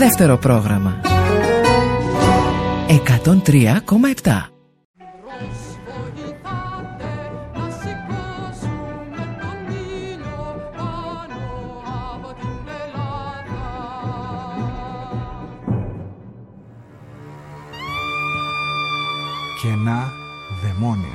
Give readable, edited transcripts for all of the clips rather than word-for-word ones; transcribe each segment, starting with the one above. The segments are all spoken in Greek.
δεύτερο πρόγραμμα. 103,7. Κενά δαιμόνια.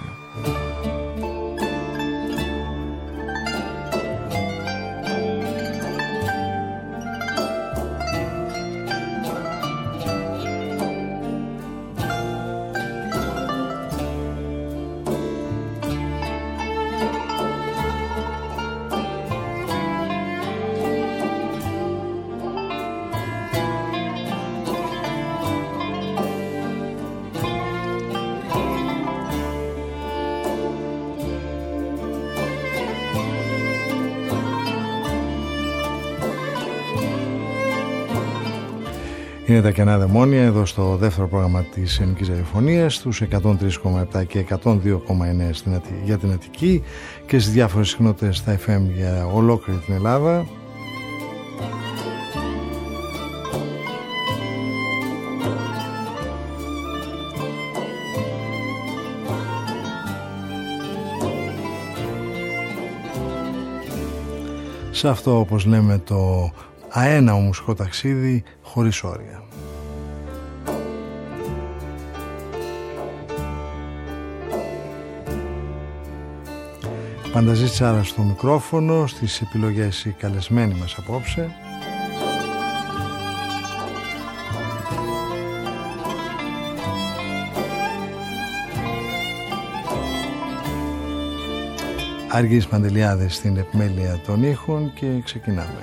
Είναι τα κενά δαιμόνια εδώ στο δεύτερο πρόγραμμα της Ελληνικής Ραδιοφωνίας, στους 103,7 και 102,9 για την Αττική και στις διάφορες συχνότητες στα FM για ολόκληρη την Ελλάδα. Σε αυτό, όπως λέμε, το αέναο μουσικό ταξίδι χωρίς όρια. Πανταζή Τσάρα στο μικρόφωνο, στις επιλογές οι καλεσμένοι μας απόψε. Άργης Παντελιάδης στην επιμέλεια των ήχων και ξεκινάμε.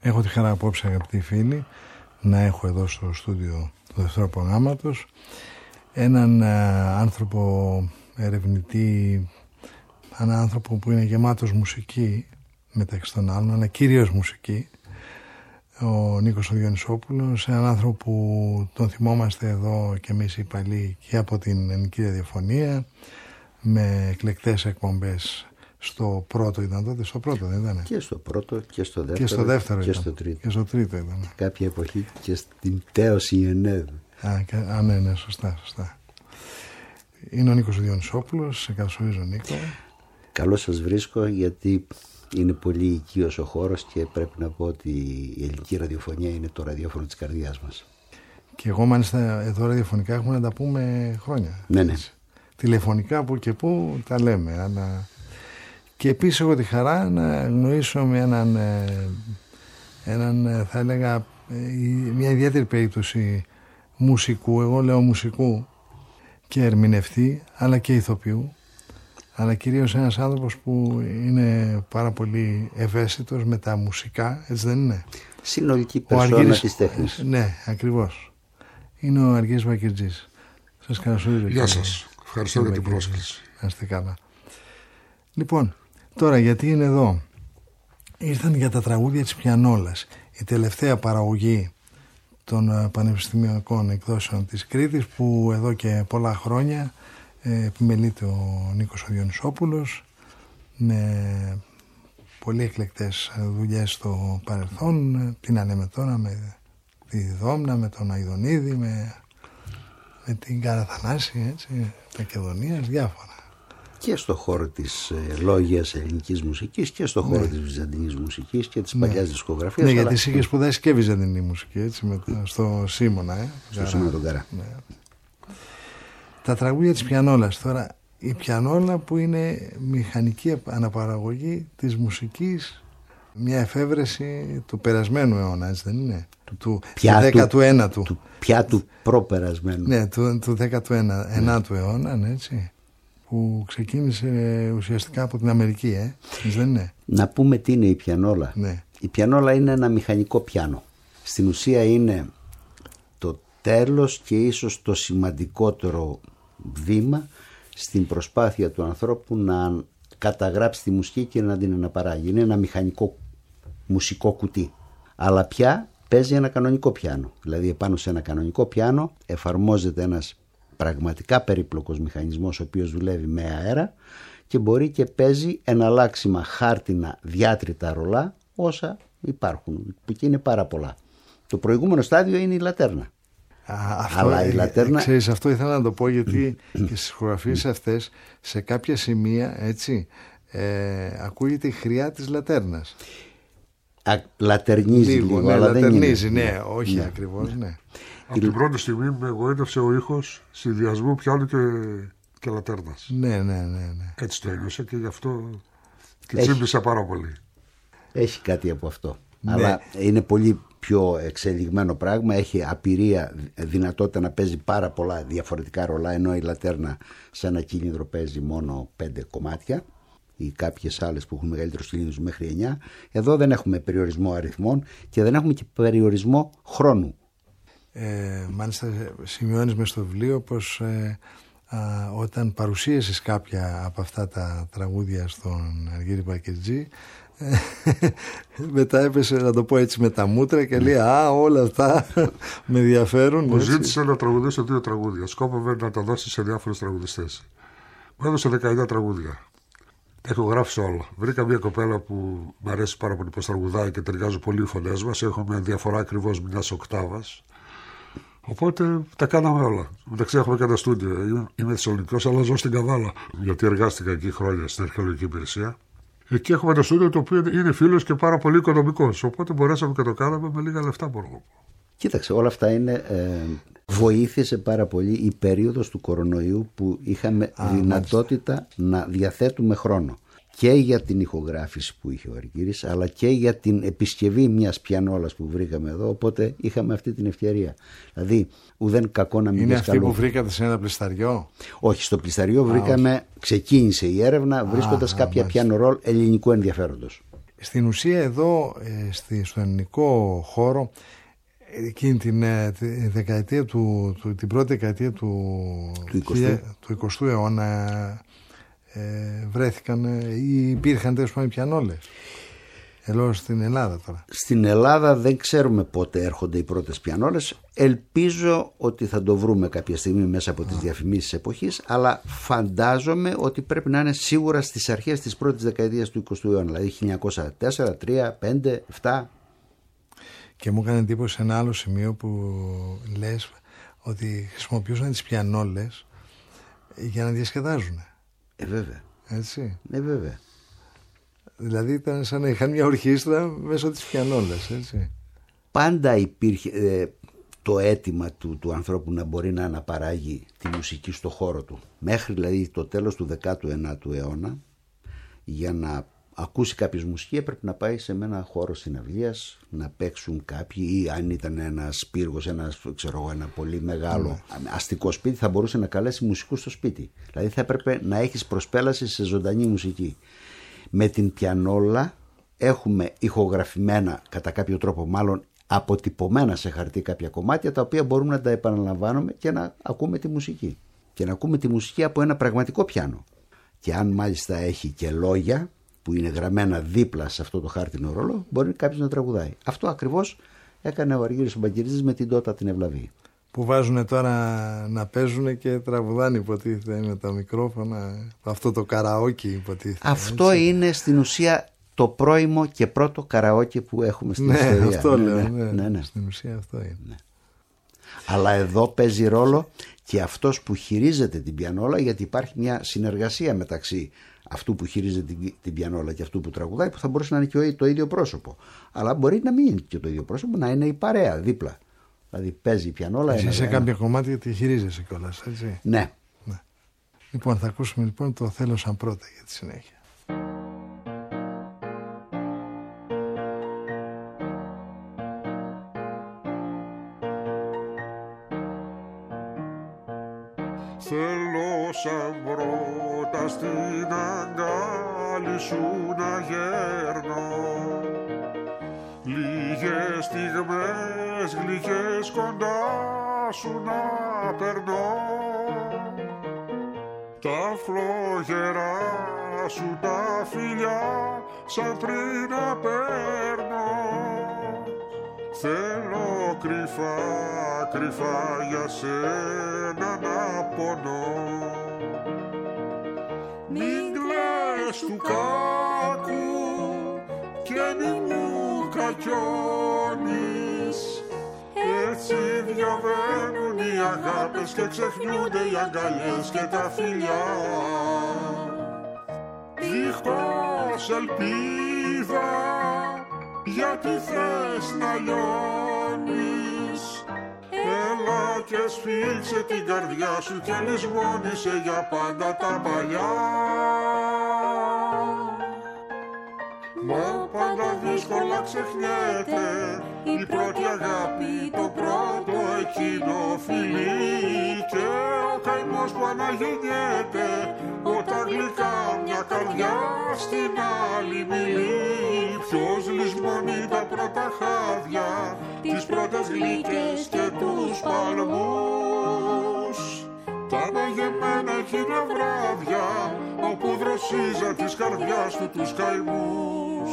Έχω τη χαρά απόψε, αγαπητοί φίλοι, να έχω εδώ στο στούντιο του Δευτέρου Προγράμματος έναν άνθρωπο ερευνητή, έναν άνθρωπο που είναι γεμάτος μουσική μεταξύ των άλλων, αλλά κυρίως μουσική, ο Νίκος ο Διονυσόπουλος, έναν άνθρωπο που τον θυμόμαστε εδώ και εμείς οι παλιοί και από την Ελληνική Ραδιοφωνία, με εκλεκτές εκπομπές. Στο πρώτο ήταν τότε, στο πρώτο δεν ήταν? Και στο πρώτο και στο δεύτερο και στο, δεύτερο και ήταν. Στο τρίτο. Και στο τρίτο ήταν. Κάποια εποχή και στην Τέος Ιενέδ. Ναι, σωστά. Είναι ο Νίκος ο Διονυσόπουλος, σε καλωσορίζω Νίκο. Καλώς σας βρίσκω, γιατί είναι πολύ οικείος ο χώρος και πρέπει να πω ότι η ελληνική ραδιοφωνία είναι το ραδιόφωνο της καρδιάς μας. Και εγώ μάλιστα εδώ ραδιοφωνικά έχουμε να τα πούμε χρόνια. Ναι. Τηλεφωνικά που και που τα λέμε, αλλά... Και επίσης έχω τη χαρά να γνωρίσω με έναν θα έλεγα μια ιδιαίτερη περίπτωση μουσικού, εγώ λέω μουσικού και ερμηνευτή, αλλά και ηθοποιού, αλλά κυρίως ένας άνθρωπος που είναι πάρα πολύ ευαίσθητος με τα μουσικά, έτσι δεν είναι? Συνολική περσόνα της τέχνης. Ναι, ακριβώς. Είναι ο Αργύρης Βακυρτζής. Σας καλωσορίζω. Γεια σας. Ευχαριστώ για την πρόσκληση. Να είστε καλά. Λοιπόν, τώρα γιατί είναι εδώ? Ήρθαν για τα τραγούδια της Πιανόλας, η τελευταία παραγωγή των πανεπιστημιακών εκδόσεων της Κρήτης, που εδώ και πολλά χρόνια επιμελείται ο Νίκος ο Διονυσόπουλος, με πολύ εκλεκτές δουλειές στο παρελθόν. Τι να λέμε τώρα, με τη Διδόμνα, με τον Αηδονίδη, με την Καραθανάση, έτσι, Μακεδονίας, διάφορα. Και στο χώρο της λόγιας ελληνικής μουσικής και στο χώρο της βυζαντινής μουσικής και της παλιάς δισκογραφίας. Ναι, γιατί εσύ είχες σπουδάσει και βυζαντινή μουσική, έτσι, στο Σίμωνα. Στο Σίμωνα τον Καρά. Ναι. Τα τραγούδια της Πιανόλας τώρα. Η Πιανόλα που είναι μηχανική αναπαραγωγή της μουσικής, μια εφεύρεση του περασμένου αιώνα, έτσι δεν είναι? Του 19ου. Πια του προπερασμένου. Ναι, του 19ου αιώνα, ναι, έτσι. Που ξεκίνησε ουσιαστικά από την Αμερική, έτσι δεν είναι? Να πούμε τι είναι η πιανόλα. Ναι. Η πιανόλα είναι ένα μηχανικό πιάνο. Στην ουσία είναι το τέλος και ίσως το σημαντικότερο βήμα στην προσπάθεια του ανθρώπου να καταγράψει τη μουσική και να την αναπαράγει. Είναι ένα μηχανικό μουσικό κουτί. Αλλά πια παίζει ένα κανονικό πιάνο. Δηλαδή επάνω σε ένα κανονικό πιάνο εφαρμόζεται ένας πραγματικά περίπλοκος μηχανισμός, ο οποίος δουλεύει με αέρα και μπορεί και παίζει εναλλάξιμα χάρτινα διάτρητα ρολά, όσα υπάρχουν, που και είναι πάρα πολλά. Το προηγούμενο στάδιο είναι η λατέρνα. Αλλά η λατέρνα... Ξέρεις, αυτό ήθελα να το πω, γιατί και στις χορογραφίες αυτές σε κάποια σημεία, έτσι, ακούγεται η χρειά της λατέρνας. Λατερνίζει λίγο, ναι, αλλά λατερνίζει, δεν είναι. Ναι, όχι ακριβώς, ναι. Από την πρώτη στιγμή με εγωίτευσε ο ήχος συνδυασμού πιάνου και λατέρνας. Ναι. Έτσι το ένιωσα και γι' αυτό και τσίμπησα πάρα πολύ. Έχει κάτι από αυτό. Ναι. Αλλά είναι πολύ πιο εξελιγμένο πράγμα. Έχει απειρία δυνατότητα να παίζει πάρα πολλά διαφορετικά ρολά, ενώ η λατέρνα σε ένα κίνητρο παίζει μόνο 5 κομμάτια ή κάποιες άλλες που έχουν μεγαλύτερους κίνητρους μέχρι 9. Εδώ δεν έχουμε περιορισμό αριθμών και δεν έχουμε και περιορισμό χρόνου. Μάλιστα σημειώνεις μες στο βιβλίο πως όταν παρουσίασες κάποια από αυτά τα τραγούδια στον Αργύρη Βακυρτζή, μετά έπεσε, να το πω έτσι, με τα μούτρα και λέει όλα αυτά με ενδιαφέρουν. Μου ζήτησε να τραγουδήσω 2 τραγούδια. Σκόπευε να τα δώσει σε διάφορους τραγουδιστές. Μου έδωσε 19 τραγούδια. Τα έχω γράψει όλα. Βρήκα μια κοπέλα που μου αρέσει πάρα πολύ πως τραγουδάει και ταιριάζουν πολύ οι φωνές μας. Έχω μια διαφορά ακριβώς μιας οκτάβας. Οπότε τα κάναμε όλα. Μεταξύ έχουμε και ένα στούντιο. Είμαι Θεσσαλονικός, αλλά ζω στην Καβάλα. Γιατί εργάστηκα εκεί χρόνια στην αρχαιολογική υπηρεσία. Εκεί έχουμε ένα στούντιο το οποίο είναι φίλος και πάρα πολύ οικονομικός. Οπότε μπορέσαμε και το κάναμε με λίγα λεφτά, μπορώ να πω. Κοίταξε, όλα αυτά είναι. Βοήθησε πάρα πολύ η περίοδος του κορονοϊού που είχαμε δυνατότητα να διαθέτουμε χρόνο. Και για την ηχογράφηση που είχε ο Αργύρης, αλλά και για την επισκευή μιας πιανόλας που βρήκαμε εδώ. Οπότε είχαμε αυτή την ευκαιρία. Δηλαδή, ουδέν κακό να μην είναι αυτή που βρήκατε σε ένα πλησταριό? Όχι, στο πλησταριό βρήκαμε. Ξεκίνησε η έρευνα βρίσκοντας κάποια πιάνο ρολ ελληνικού ενδιαφέροντος. Στην ουσία εδώ στο ελληνικό χώρο εκείνη την δεκαετία την πρώτη δεκαετία του 20ου αιώνα βρέθηκαν ή υπήρχαν τέλος πάντων πιανόλες. Εδώ στην Ελλάδα τώρα. Στην Ελλάδα δεν ξέρουμε πότε έρχονται οι πρώτες πιανόλες. Ελπίζω ότι θα το βρούμε κάποια στιγμή μέσα από τις διαφημίσεις εποχής, αλλά φαντάζομαι ότι πρέπει να είναι σίγουρα στις αρχές της πρώτης δεκαετίας του 20ου αιώνα, δηλαδή 1904, 3, 5, 7. Και μου έκανε εντύπωση ένα άλλο σημείο που λες ότι χρησιμοποιούσαν τις πιανόλες για να διασκεδάζουν. Βέβαια. Έτσι. Βέβαια. Δηλαδή ήταν σαν να είχαν μια ορχήστρα μέσω της πιανόλας, έτσι. Πάντα υπήρχε το αίτημα του ανθρώπου να μπορεί να αναπαράγει τη μουσική στο χώρο του. Μέχρι δηλαδή το τέλος του 19ου αιώνα, για να ακούσει κάποιος μουσική έπρεπε να πάει σε ένα χώρο συναυλίας, να παίξουν κάποιοι, ή αν ήταν ένας πύργος, ένα πολύ μεγάλο αστικό σπίτι, θα μπορούσε να καλέσει μουσικούς στο σπίτι. Δηλαδή θα έπρεπε να έχεις προσπέλαση σε ζωντανή μουσική. Με την πιανόλα έχουμε ηχογραφημένα, κατά κάποιο τρόπο μάλλον αποτυπωμένα σε χαρτί κάποια κομμάτια, τα οποία μπορούμε να τα επαναλαμβάνουμε και να ακούμε τη μουσική. Και να ακούμε τη μουσική από ένα πραγματικό πιάνο. Και αν μάλιστα έχει και λόγια που είναι γραμμένα δίπλα σε αυτό το χάρτινο ρόλο, μπορεί κάποιος να τραγουδάει. Αυτό ακριβώς έκανε ο Αργύρης ο Μπαγκυρίδης με την Τότα την Ευλαβή. Που βάζουν τώρα να παίζουν και τραγουδάνε, υποτίθεται, με τα μικρόφωνα, αυτό το καραόκι, υποτίθεται. Αυτό έτσι είναι στην ουσία το πρώιμο και πρώτο καραόκι που έχουμε στην ιστορία. Αυτό λέω, ναι. Στην ουσία αυτό είναι. Ναι. Αλλά εδώ παίζει ρόλο και αυτός που χειρίζεται την πιανόλα, γιατί υπάρχει μια συνεργασία μεταξύ αυτού που χειρίζεται την πιανόλα και αυτού που τραγουδάει, που θα μπορούσε να είναι και το ίδιο πρόσωπο. Αλλά μπορεί να μην είναι και το ίδιο πρόσωπο, να είναι η παρέα δίπλα. Δηλαδή παίζει η πιανόλα. Εσύ σε κάποια κομμάτια τη χειρίζεσαι κιόλας, έτσι. Ναι. Λοιπόν, θα ακούσουμε λοιπόν το Θέλω σαν πρώτα για τη συνέχεια. Θέλω σαν πρώτα στην αγκάλι σου να γέρνω, λίγες στιγμές γλυκές κοντά σου να περνώ, τα φλόγερα σου τα φιλιά σαν πριν να παίρνω. Θέλω κρυφά, κρυφά για σένα να πονώ. Μην κλαις του κάκου και μη μου κακιώνεις, έτσι διαβαίνουν οι αγάπες και ξεχνιούνται οι αγκαλιές και τα φιλιά. Δίχως ελπίδα, γιατί θες να λιώνεις, έλα και σφίξε την καρδιά σου και λησμόνισε για πάντα τα παλιά. Μα πάντα δύσκολα ξεχνιέται η πρώτη αγάπη, το πρώτο εκείνο φιλί, και ο καημός που αναγεννιέται όταν γλυκά μια καρδιά στην άλλη μιλεί. Ποιος λησμονεί τα πρώτα χάδια, τις πρώτες γλύκες και τους παλμούς, τα αναγεμμένα εκείνα βράδια όπου δροσίζα της καρδιάς του τους καημούς.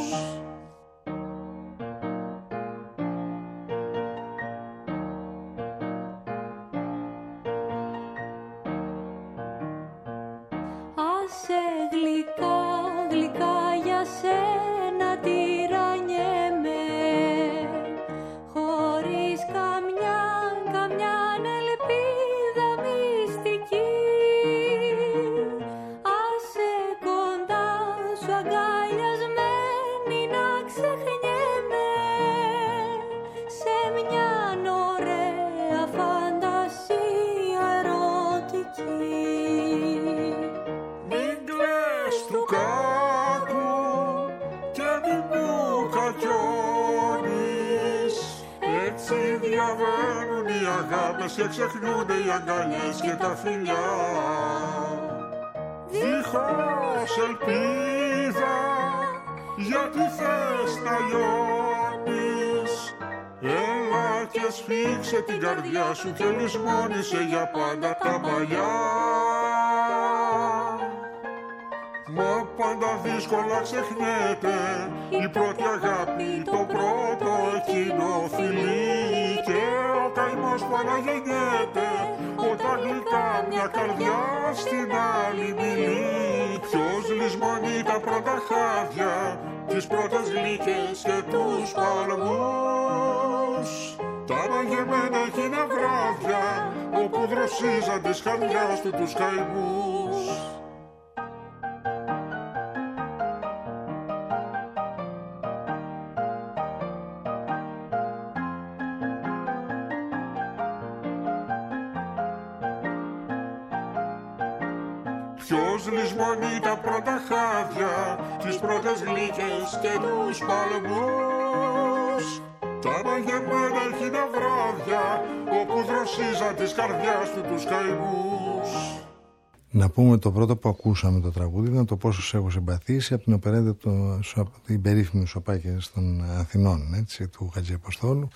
Άσε γλυκά, γλυκά για σένα τυραννιέμαι, χωρίς καμιά ελπίδα μυστική. Άσε κοντά σου αγκαλιασμένη να ξεχνιέμαι, σε μια ωραία φαντασία ερωτική. Του κάκου και μη μου κακιώνεις, έτσι διαβαίνουν οι αγάπες και ξεχνιούνται οι αγκαλιές και τα φιλιά. Δίχως ελπίδα, γιατί θες να λιώνεις. Έλα και σφίξε την καρδιά σου και λησμόνισε για πάντα τα παλιά. Μα πάντα δύσκολα ξεχνιέται η πρώτη αγάπη, το πρώτο εκείνο φιλί. Και ο καημός που αναγεννιέται όταν γλυκά μια καρδιά στην άλλη μιλεί. Ποιος λησμονεί τα πρώτα χάδια, τις πρώτες γλύκες και τους παλμούς. Τα μαγεμένα εκείνα βράδια όπου δροσίζαν της καρδιάς του τους καημούς. Ποιος λησμονεί τα πρώτα χάδια, τις πρώτες γλύκες και τους παλμούς. Τα μαγεμένα εκείνα βράδια όπου δροσίζαν της καρδιάς του τους καημούς. Να πούμε το πρώτο που ακούσαμε το τραγούδι ήταν το πόσο σε έχω συμπαθήσει από την οπερέτα την περίφημη Σοπάκια των Αθηνών, έτσι, του Χατζηαποστόλου,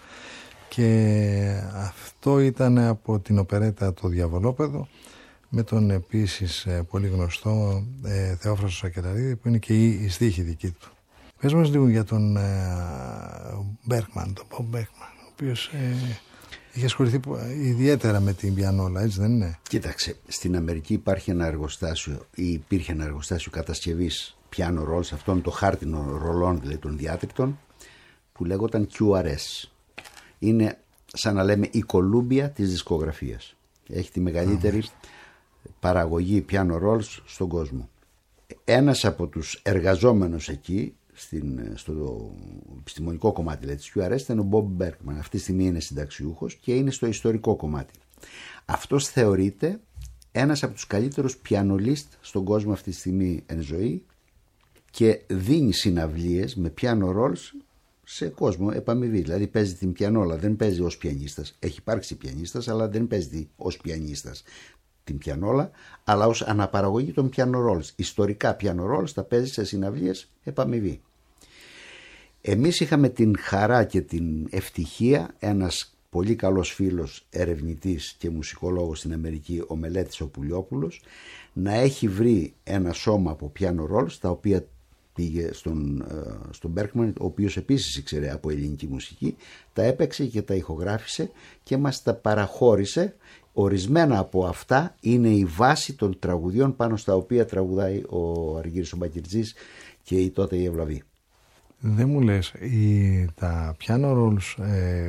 και αυτό ήταν από την οπερέτα Το Διαβολόπεδο με τον επίσης πολύ γνωστό Θεόφραστο Σακεραρίδη, που είναι και η στίχη δική του. Πες μας λίγο για τον Μπέρκμαν, τον Μπομπ Μπέρκμαν, ο οποίος είχε ασχοληθεί ιδιαίτερα με την πιανόλα, έτσι δεν είναι? Κοίταξε, στην Αμερική υπήρχε ένα εργοστάσιο κατασκευής piano rolls, αυτών των χάρτινων ρολών, δηλαδή των διάτρικτων, που λέγονταν QRS. Είναι σαν να λέμε η Κολούμπια της δισκογραφίας. Έχει τη μεγαλύτερη παραγωγή piano rolls στον κόσμο. Ένας από τους εργαζόμενους εκεί στο επιστημονικό κομμάτι, δηλαδή, της QRS, ήταν ο Bob Berkman. Αυτή τη στιγμή είναι συνταξιούχος και είναι στο ιστορικό κομμάτι. Αυτός θεωρείται ένας από τους καλύτερους πιανολίστ στον κόσμο αυτή τη στιγμή εν ζωή και δίνει συναυλίες με piano rolls σε κόσμο επαμοιβή. Δηλαδή παίζει την πιανόλα, δεν παίζει ως πιανίστας. Έχει υπάρξει πιανίστας, αλλά δεν παίζει ως πιανίστας την πιανόλα, αλλά ως αναπαραγωγή των piano rolls. Ιστορικά piano rolls τα παίζει σε συναυλίες επαμοιβή. Εμείς είχαμε την χαρά και την ευτυχία, ένας πολύ καλός φίλος ερευνητής και μουσικολόγος στην Αμερική, ο Μελέτης ο Πουλιόπουλος, να έχει βρει ένα σώμα από piano rolls, τα οποία πήγε στον Berkman, ο οποίος επίσης ήξερε από ελληνική μουσική, τα έπαιξε και τα ηχογράφησε και μας τα παραχώρησε. Ορισμένα από αυτά είναι η βάση των τραγουδιών πάνω στα οποία τραγουδάει ο Αργύρης ο Μπακυρτζής και η τότε η Ευλαβή. Δεν μου λες, τα piano rolls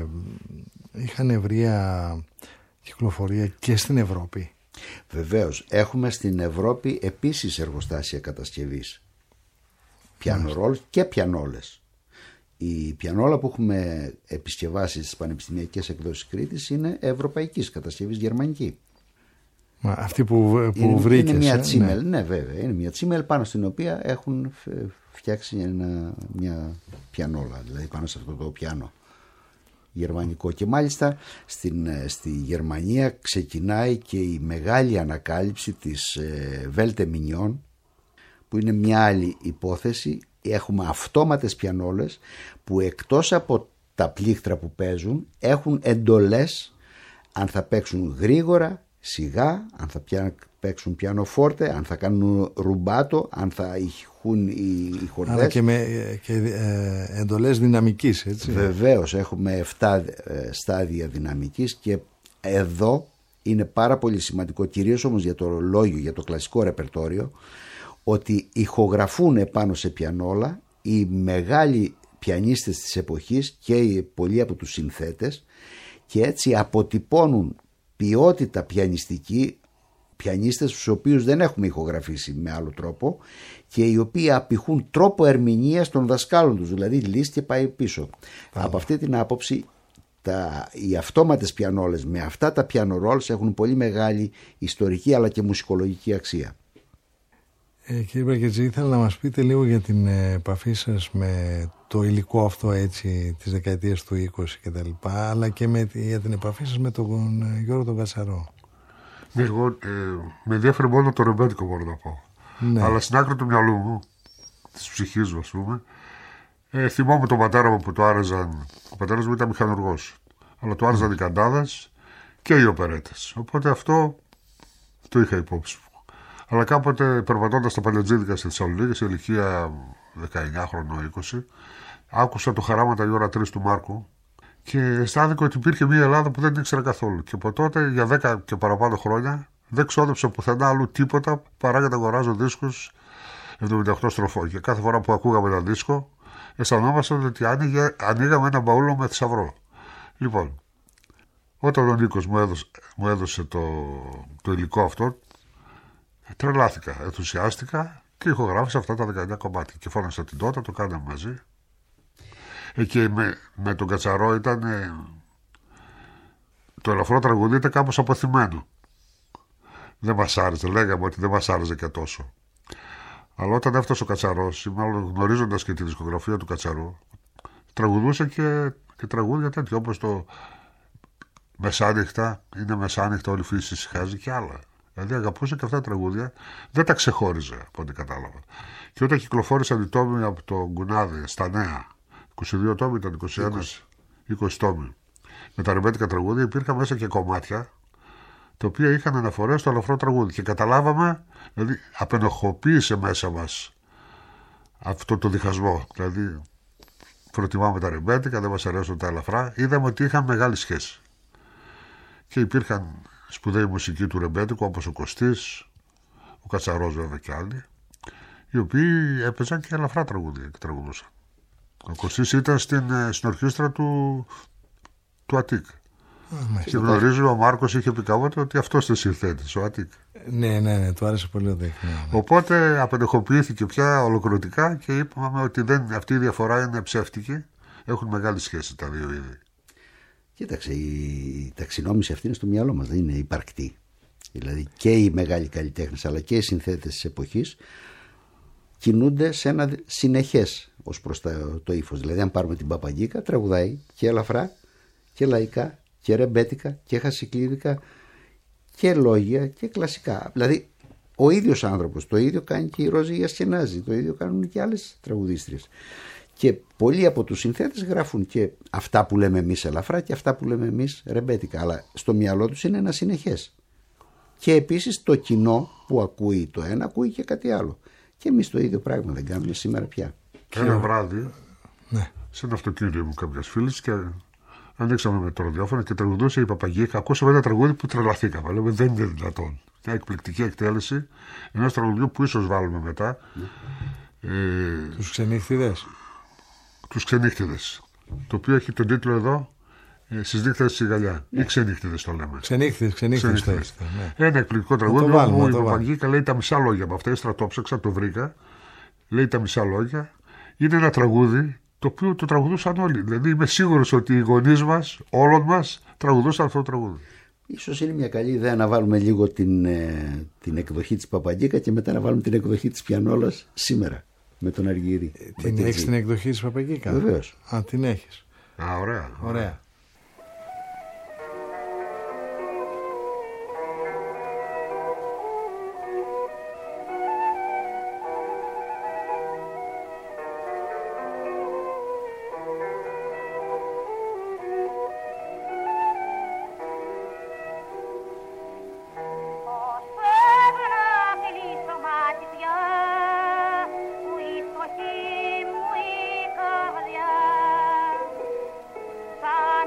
είχαν ευρεία κυκλοφορία και στην Ευρώπη? Βεβαίως, έχουμε στην Ευρώπη επίσης εργοστάσια κατασκευής piano rolls και πιανόλες. Η πιανόλα που έχουμε επισκευάσει στις πανεπιστημιακές εκδόσεις Κρήτης είναι ευρωπαϊκής κατασκευής, γερμανική. Αυτή που βρήκες. Είναι μια τσίμελ, ναι βέβαια, είναι μια τσίμελ πάνω στην οποία έχουν φτιάξει μια πιανόλα, δηλαδή πάνω σε αυτό το πιάνο γερμανικό. Και μάλιστα στη Γερμανία ξεκινάει και η μεγάλη ανακάλυψη της Βέλτε Μινιόν, που είναι μια άλλη υπόθεση. Έχουμε αυτόματες πιανόλες που εκτός από τα πλήκτρα που παίζουν έχουν εντολές αν θα παίξουν γρήγορα, σιγά, αν θα παίξουν πιανοφόρτε, αν θα κάνουν ρουμπάτο, αν θα ηχούν οι χορδές. Άρα και εντολές δυναμικής, έτσι. Βεβαίως, έχουμε 7 στάδια δυναμικής και εδώ είναι πάρα πολύ σημαντικό, κυρίως όμως για το ρολόγιο, για το κλασικό ρεπερτόριο, ότι ηχογραφούν επάνω σε πιανόλα οι μεγάλοι πιανίστες της εποχής και πολλοί από τους συνθέτες, και έτσι αποτυπώνουν ποιότητα πιανιστική, πιανίστες τους οποίους δεν έχουμε ηχογραφήσει με άλλο τρόπο και οι οποίοι απηχούν τρόπο ερμηνείας των δασκάλων τους, δηλαδή λύσει και πάει πίσω. Από αυτή την άποψη οι αυτόματες πιανόλες με αυτά τα piano rolls έχουν πολύ μεγάλη ιστορική αλλά και μουσικολογική αξία. Κύριε Μπακυρτζή, ήθελα να μας πείτε λίγο για την επαφή σας με το υλικό αυτό, έτσι, της δεκαετίας του 20 και τα λοιπά, αλλά και για την επαφή σας με τον Γιώργο τον Κατσαρό. Εγώ με ενδιαφέρει μόνο το ρεμπέτικο, μπορώ να πω. Ναι. Αλλά στην άκρη του μυαλού μου, της ψυχής μου, ας πούμε, Θυμόμαι τον πατέρα μου που του άρεζαν. Ο πατέρας μου ήταν μηχανουργός. Αλλά του άρεζαν οι καντάδες και οι οπερέτες. Οπότε αυτό το είχα υπόψη μου. Αλλά κάποτε περπατώντας τα παλαιοτζίδικα στη Θεσσαλονίκη, σε ηλικία 19 χρονών, 20, άκουσα το Χαράματα η ώρα 3 του Μάρκου και αισθάνθηκα ότι υπήρχε μια Ελλάδα που δεν την ήξερα καθόλου. Και από τότε, για 10 και παραπάνω χρόνια, δεν ξόδεψα πουθενά αλλού τίποτα παρά για να αγοράζω δίσκους 78 στροφών. Και κάθε φορά που ακούγαμε ένα δίσκο, αισθανόμαστε ότι ανοίγαμε ένα μπαούλο με θησαυρό. Λοιπόν, όταν ο Νίκος μου έδωσε το υλικό αυτό, τρελάθηκα, ενθουσιάστηκα και ηχογράφησα αυτά τα 19 κομμάτια. Και φώναξα την Τότε, το κάναμε μαζί. Και με τον Κατσαρό ήταν. Το ελαφρό τραγούδι ήταν κάπως αποθυμένο. Δεν μας άρεσε, λέγαμε ότι δεν μας άρεσε και τόσο. Αλλά όταν έφτασε ο Κατσαρός, μάλλον γνωρίζοντας και τη δισκογραφία του Κατσαρού, τραγουδούσε και τραγούδια τέτοια όπως το Μεσάνυχτα, είναι μεσάνυχτα, όλη η φύση ησυχάζει και άλλα. Δηλαδή αγαπούσε και αυτά τα τραγούδια, δεν τα ξεχώριζε από ό,τι κατάλαβα. Και όταν κυκλοφόρησαν οι τόμοι από το Γκουνάδι στα νέα, 22 τόμοι ήταν, 20 τόμοι, με τα ρεμπέτικα τραγούδια, υπήρχαν μέσα και κομμάτια τα οποία είχαν αναφορές στο ελαφρό τραγούδι. Και καταλάβαμε, δηλαδή απενοχοποίησε μέσα μας αυτό το διχασμό. Δηλαδή, προτιμάμε τα ρεμπέτικα, δεν μας αρέσουν τα ελαφρά. Είδαμε ότι είχαν μεγάλη σχέση. Και υπήρχαν σπουδαίοι μουσικοί του ρεμπέτικου, όπως ο Κωστής, ο Κατσαρός βέβαια και άλλοι, οι οποίοι έπαιζαν και ελαφρά τραγούδια και τραγουδούσαν. Ο Κωστής ήταν στην ορχήστρα του Αττικ. Και γνωρίζω, ο Μάρκος είχε πει κάποτε ότι αυτός το συνθέτης, ο Αττικ. Ναι, του άρεσε πολύ ο Δέκ. Ναι. Οπότε απενεχοποιήθηκε πια ολοκληρωτικά και είπαμε ότι αυτή η διαφορά είναι ψεύτικη. Έχουν μεγάλη σχέση τα δύο είδη. Κοίταξε, η ταξινόμηση αυτή είναι στο μυαλό μας, δεν είναι υπαρκτή. Δηλαδή και οι μεγάλοι καλλιτέχνες αλλά και οι συνθέτες της εποχής κινούνται σε ένα συνεχές ως προς το ύφος. Δηλαδή, αν πάρουμε την Παπαγκίκα, τραγουδάει και ελαφρά και λαϊκά και ρεμπέτικα και χασικλίδικα και λόγια και κλασικά. Δηλαδή, ο ίδιος άνθρωπος, το ίδιο κάνει και η Ρόζη Ασκενάζη, το ίδιο κάνουν και άλλες τραγουδίστριες. Και πολλοί από τους συνθέτες γράφουν και αυτά που λέμε εμείς ελαφρά και αυτά που λέμε εμείς ρεμπέτικα. Αλλά στο μυαλό τους είναι ένα συνεχές. Και επίσης το κοινό που ακούει το ένα ακούει και κάτι άλλο. Και εμείς το ίδιο πράγμα δεν κάνουμε σήμερα πια. Ένα βράδυ, σε ένα αυτοκίνητο μου κάποιας φίλης και ανοίξαμε με το ραδιόφωνο και τραγουδούσε η Παπαγκίκα. Ακούσαμε ένα τραγούδι που τρελαθήκαμε. Λέμε δεν είναι δυνατόν. Μια εκπληκτική εκτέλεση ενός τραγουδιού που ίσως βάλουμε μετά. Τους Ξενύχτιδες. Τους Ξενύχτιδες. Το οποίο έχει τον τίτλο εδώ στις νύχτες στη Γαλλιά. Ή Ξενύχτιδες το λέμε. Ξενύχτιδες. Ναι. Ένα εκπληκτικό τραγούδι όπου η Παπαγκίκα λέει τα μισά λόγια από αυτά. Στρατόψαξα, το βρήκα. Λέει τα μισά λόγια. Είναι ένα τραγούδι το οποίο το τραγουδούσαν όλοι. Δηλαδή είμαι σίγουρος ότι οι γονείς μας, όλων μας, τραγουδούσαν αυτό το τραγούδι. Ίσως είναι μια καλή ιδέα να βάλουμε λίγο την εκδοχή της Παπαγκίκα και μετά να βάλουμε την εκδοχή της Πιανόλας σήμερα με τον Αργύρη. Έχεις την εκδοχή της Παπαγκίκα? Βεβαίως. Την έχεις. Ωραία. Bye.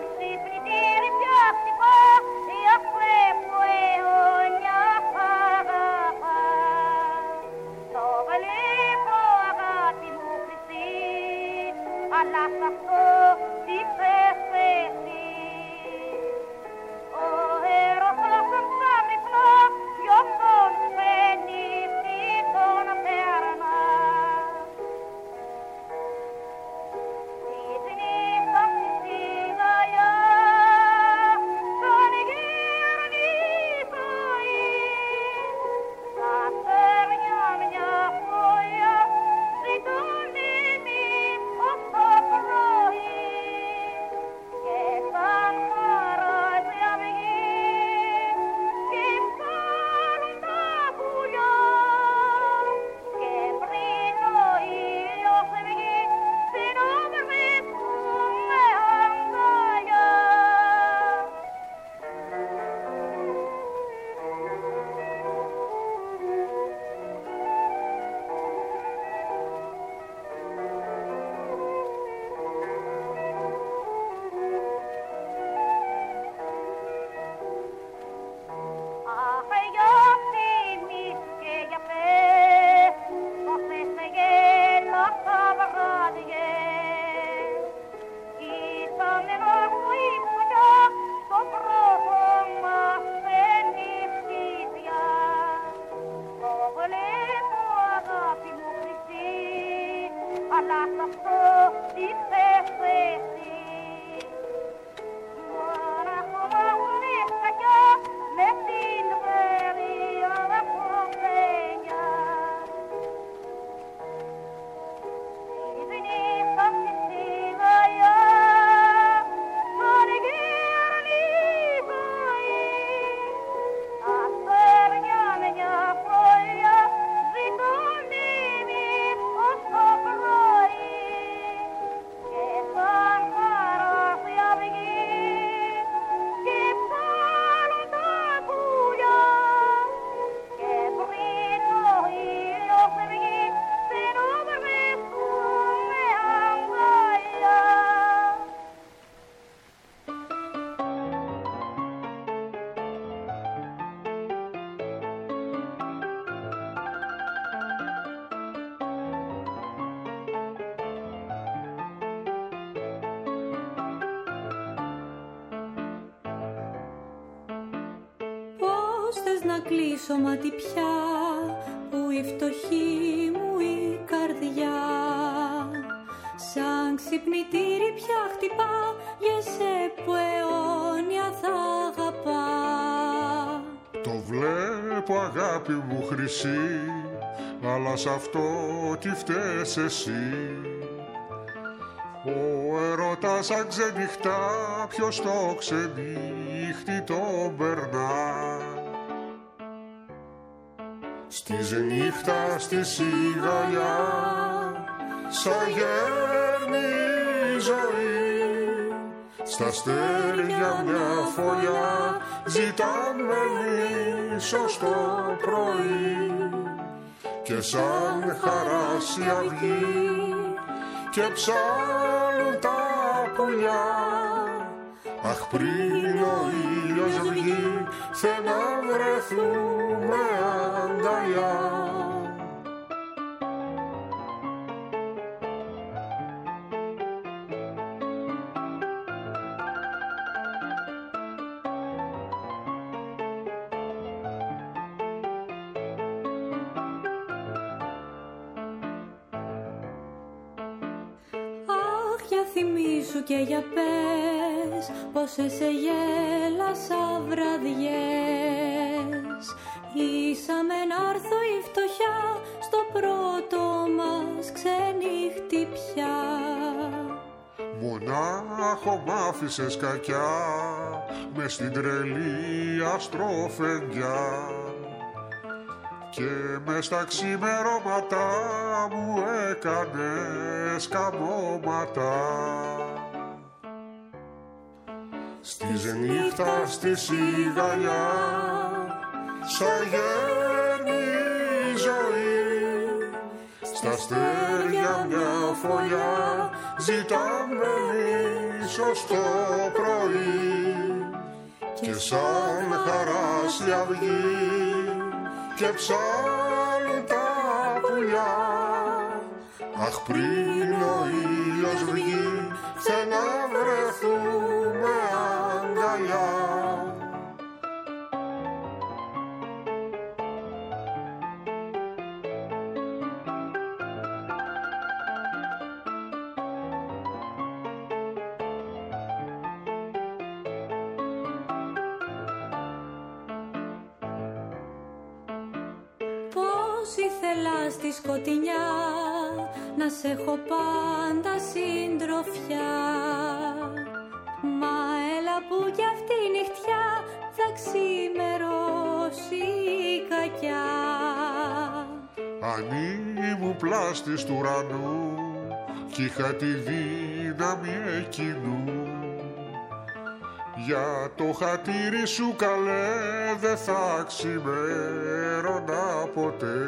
Πώς θες να κλείσω μάτι πια, που η φτωχή μου η καρδιά σαν ξυπνητήρι πια χτυπά για σε που αιώνια θα αγαπά. Το βλέπω αγάπη μου χρυσή, αλλά σ' αυτό τι φταίς εσύ. Ο έρωτας σαν ξενυχτά, ποιος το ξενύχτη τον περνά. Στις νύχτα στη σιγαλιά, σαν γέρνει η ζωή, στα αστέρια μια φωλιά, ζητάμε ίσως το πρωί. Και σαν χαράς η αυγή και ψάλλουν τα πουλιά, αχ πριν ο ήλιος βγει, θε να βρεθούμε αγκαλιά. Θυμήσου και για πες πόσες σε γέλασα βραδιές. Ήσαμε να έρθω η φτωχιά στο πρώτο μας ξενύχτη πια. Μονάχο μ' άφησες κακιά μες στην τρελή αστροφενιά, και μες στα ξημερώματα μου έκανες καμώματα. Στις νύχτα στη σιγαλιά, σαν γέρνει η ζωή, στα αστέρια μια φωλιά, ζητάμε ίσως το πρωί. Και σαν χαράς η αυγή και ψάλλουν τα πουλιά, αχ πριν ο ήλιος βγει, θε να βρεθούμε αγκαλιά. Ήθελα στη σκοτεινιά να σε έχω πάντα συντροφιά, μα έλα που κι αυτή η νυχτιά θα ξημερώσει η κακιά. Αν ήμουν πλάστης του ουρανού κι είχα τη δύναμη εκείνου, για το χατήρι σου καλέ δε θα ξημέρωνα ποτέ.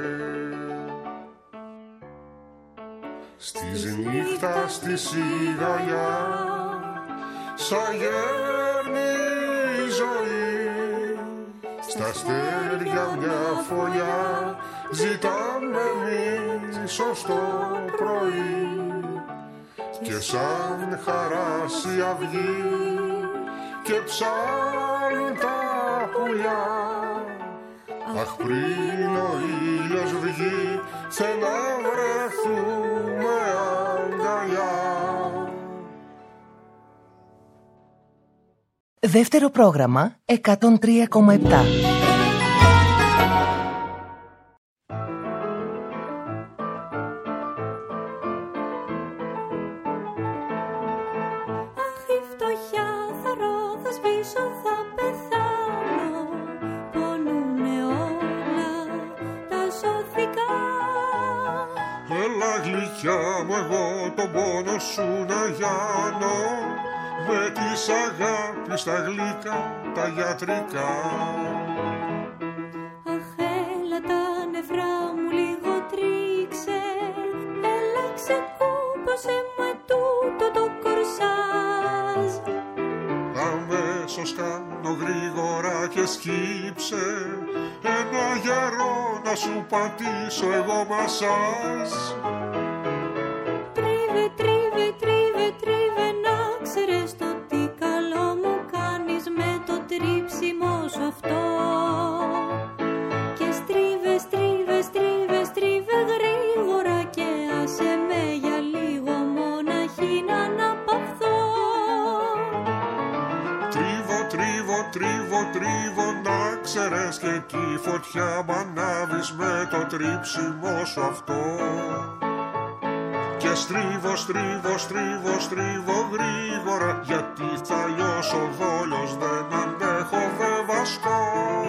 Στις νύχτα στη σιγαλιά, σαν γέρνει η ζωή, στα αστέρια μια φωλιά, ζητάμε ίσως το πρωί. Και σαν χαράς η αυγή και ψάλλουν τα πουλιά, αχ πριν ο ήλιος βγει, θε να βρεθούμε αγκαλιά. Δεύτερο πρόγραμμα 103,7. Με της αγάπης τα γλυκά, τα γιατρικά. Αχ, έλα τα νευρά μου λίγο τρίξε, έλα ξεκούπωσε μου ετούτο το κορσάζ. Αμέσως κάνω γρήγορα και σκύψε, ένα γερό να σου πατήσω εγώ μασάζ. Ξέρεις το τι καλό μου κάνεις με το τρίψιμο σου αυτό. τρίβω, τρίβω να ξέρεις και εκεί φωτιά μ' ανάβεις με το τρίψιμο σου αυτό. Και στρίβω, στρίβω, στρίβω, στρίβω γρήγορα, γιατί θα λιώσω δόλιος, δεν αντέχω, δεν βαστώ.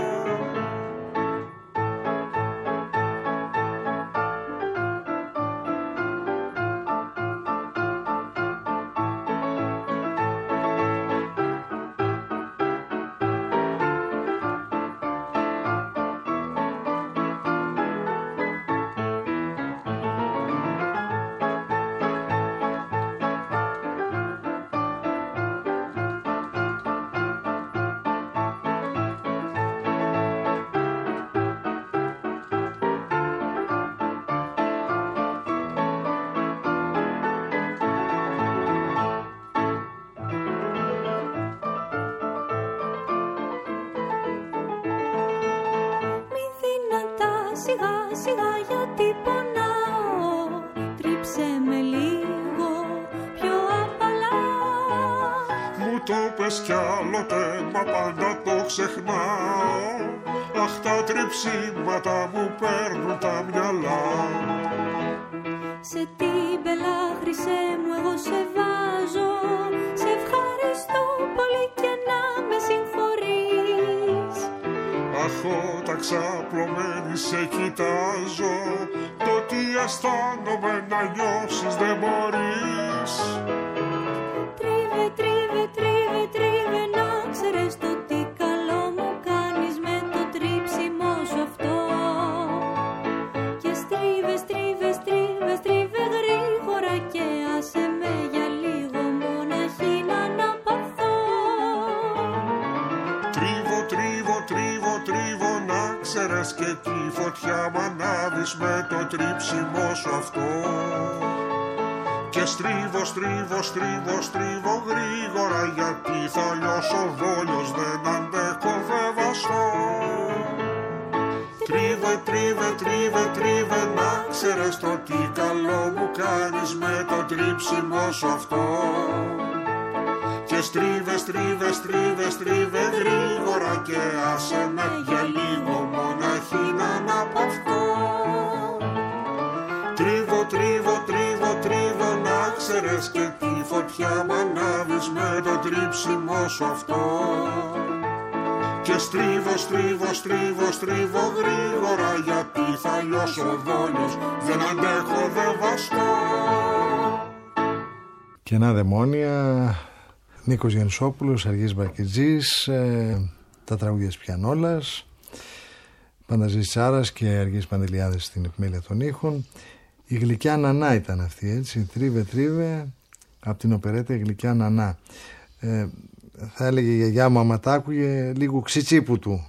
Σιγά σιγά γιατί πονάω, τρίψε με λίγο πιο απαλά. Μου το πες κι άλλοτε, μα πάντα το ξεχνάω. Αχ, τα τριψίματα μου παίρνουν τα μυαλά. Σε την πελά χρυσέ μου εγώ σε βάζω, σε ευχαριστώ πολύ και να με συγχωρείς. Αχ, όταν ξαπλωμένη σε κοιτάζω, το τι αισθάνομαι να νιώσεις δεν μπορείς. Τρίβε, τρίβε, τρίβε, τρίβε, να ξέρεις το τι καλό μου κάνεις με το τρίψιμο σου αυτό. Και στρίβε, στρίβε, στρίβε, στρίβε γρήγορα και άσε με για λίγο μοναχή να αναπαυθώ. Τρίβω, τρίβω, τρίβω, τρίβω, να ξέρεις και τη φωτιά μ' ανάβεις με το τρίψιμο σου αυτό. Και στρίβω, στρίβω, στρίβω, στρίβω γρήγορα, γιατί θα λιώσω δόλιος, δεν αντέχω, δεν βαστώ. Τρίβε, τρίβε, τρίβε, τρίβε, να ξέρεις το τι καλό μου κάνεις με το τρίψιμο σου αυτό. Και στρίβε, στρίβε, στρίβε, στρίβε γρήγορα και άσε με για λίγο μοναχή να αναπαυθώ. Τρίβω, τρίβω, τρίβω, τρίβω, να ξέρεις και τη φωτιά μ' ανάβεις με το τρίψιμο σου αυτό. Και στρίβω, στρίβω, στρίβω, στρίβω γρήγορα, γιατί θα λιώσω δόλιος, δεν αντέχω, δεν βαστώ. Κενά δαιμόνια, Νίκος Γιαννησόπουλος, Αργής Μπακιτζής, τα τραγούδια της Πιανόλας, Πανταζής Τσάρας και Αργής Παντελιάδης στην επιμέλεια των ήχων. Η γλυκιά Νανά ήταν αυτή, έτσι, τρίβε τρίβε, από την οπερέτα η γλυκιά Νανά. Θα έλεγε η γιαγιά μου, άμα τ' άκουγε, λίγο ξιτσίπου του.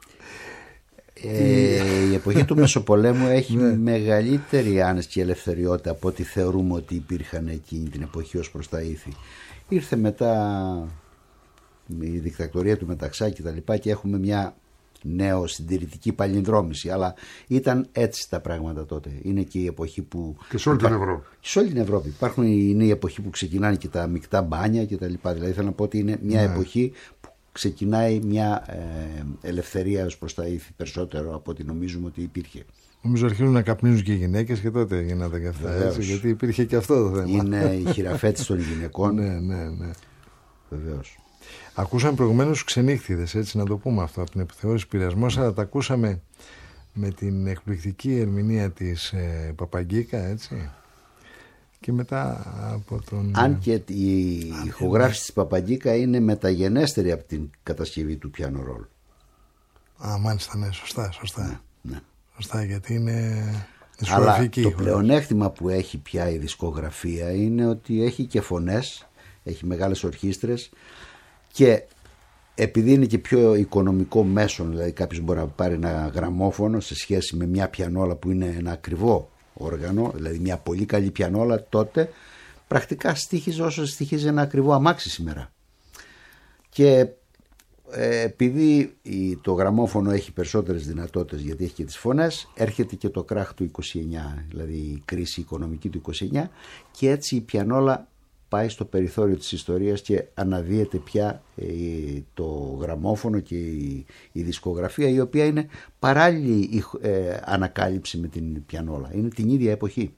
Η εποχή του Μεσοπολέμου έχει μεγαλύτερη άνεση και ελευθεριότητα από ό,τι θεωρούμε ότι υπήρχαν εκείνη την εποχή ως προς τα ήθη. Ήρθε μετά η δικτατορία του Μεταξάκη και τα λοιπά και έχουμε μια νεοσυντηρητική παλινδρόμηση, αλλά ήταν έτσι τα πράγματα τότε. Είναι και η εποχή που... Και σε όλη την Ευρώπη. Σε όλη την Ευρώπη. Είναι η εποχή που ξεκινάνε και τα μεικτά μπάνια και τα λοιπά. Δηλαδή θέλω να πω ότι είναι μια εποχή που ξεκινάει μια ελευθερία ως προς τα ήθη περισσότερο από ό,τι νομίζουμε ότι υπήρχε. Νομίζω αρχίζουν να καπνίζουν και οι γυναίκες και τότε γίνανε και αυτά. Έτσι, γιατί υπήρχε και αυτό το θέμα. Είναι η χειραφέτηση των γυναικών. Ναι. Βεβαίως. Ακούσαμε προηγουμένως ξενύχτιδες, έτσι να το πούμε αυτό, από την επιθεώρηση Πειρασμός, αλλά τα ακούσαμε με την εκπληκτική ερμηνεία της Παπαγκίκα, έτσι. Και μετά από τον... Αν και η ηχογράφηση της Παπαγκίκα είναι μεταγενέστερη από την κατασκευή του πιάνο ρόλ. Α, μάλιστα, ναι, σωστά. Ναι. Σωστά, γιατί είναι αλλά το πλεονέκτημα που έχει πια η δισκογραφία είναι ότι έχει και φωνές, έχει μεγάλες ορχήστρες και επειδή είναι και πιο οικονομικό μέσον, δηλαδή κάποιος μπορεί να πάρει ένα γραμμόφωνο σε σχέση με μια πιανόλα που είναι ένα ακριβό όργανο, δηλαδή μια πολύ καλή πιανόλα τότε πρακτικά στοίχιζε όσο στοίχιζε ένα ακριβό αμάξι σήμερα. Και επειδή το γραμμόφωνο έχει περισσότερες δυνατότητες γιατί έχει και τις φωνές, έρχεται και το κράχ του 29, δηλαδή η κρίση οικονομική του 29, και έτσι η πιανόλα πάει στο περιθώριο της ιστορίας και αναδύεται πια το γραμμόφωνο και η δισκογραφία, η οποία είναι παράλληλη ανακάλυψη με την πιανόλα. Είναι την ίδια εποχή.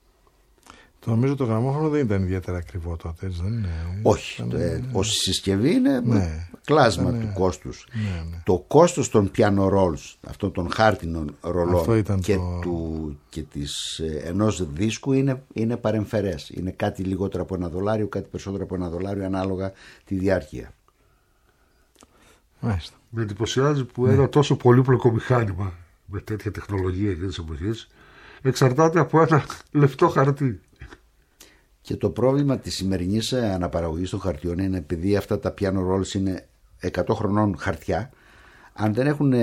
Το νομίζω το γραμμόφωνο δεν ήταν ιδιαίτερα ακριβό τότε, έτσι δεν είναι? Όχι, ως συσκευή είναι κλάσμα του κόστους. Το κόστος των piano rolls, αυτών των χάρτινων ρολών και ενός δίσκου είναι παρεμφερές. Είναι κάτι λιγότερο από $1, κάτι περισσότερο από $1 ανάλογα τη διάρκεια. Μάλιστα. Με εντυπωσιάζει που ένα τόσο πολύπλοκο μηχάνημα με τέτοια τεχνολογία εκείνης της εποχής εξαρτάται από ένα λεπτό χαρτί. Και το πρόβλημα της σημερινής αναπαραγωγής των χαρτιών είναι, επειδή αυτά τα piano rolls είναι 100 χρονών χαρτιά, αν δεν έχουν